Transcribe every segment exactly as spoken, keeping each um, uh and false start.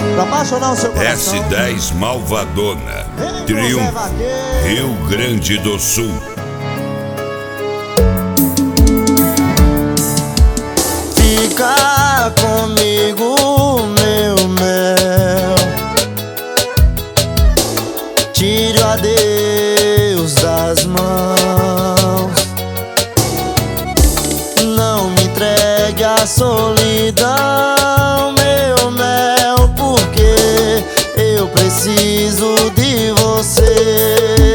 pra apaixonar o seu coração. S dez Malvadona, Triunfo, Rio Grande do Sul. Fica comigo, meu mel, tire o adeus das mãos, não me entregue a solidão, meu mel, porque eu preciso de você.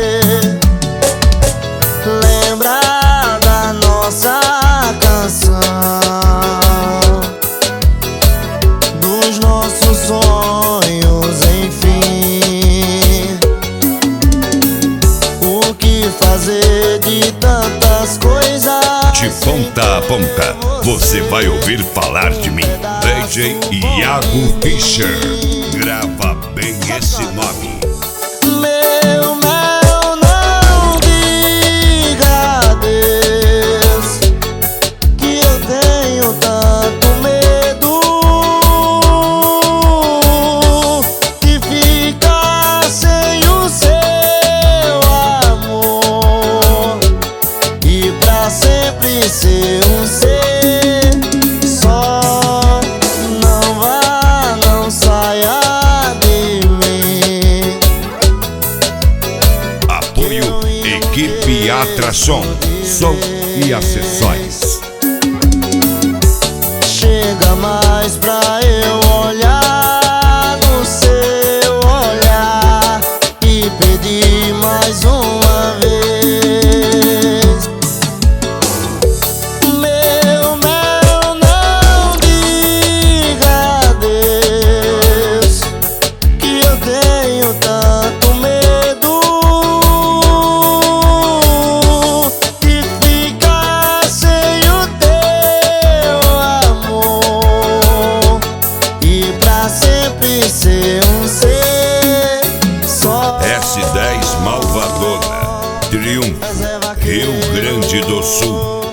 Lembra da nossa canção, dos nossos sonhos, enfim. O que fazer de tantas coisas? De ponta a ponta, você vai ouvir falar de mim. D J Iago Fischer. Grava bem esse nome. Meu mel, não diga adeus, que eu tenho tanto medo de ficar sem o seu amor e pra sempre ser um ser só. Não vá, não saia de mim. Apoio Equipe Atração, som e acessórios. Chega mais pra eu olhar no seu olhar e pedir mais uma vez. Meu mel, não diga adeus, que eu tenho tanto medo de ficar sem o teu amor e pra sempre ser um ser só. S dez Malvadona, Triunfo, Rio Grande do Sul.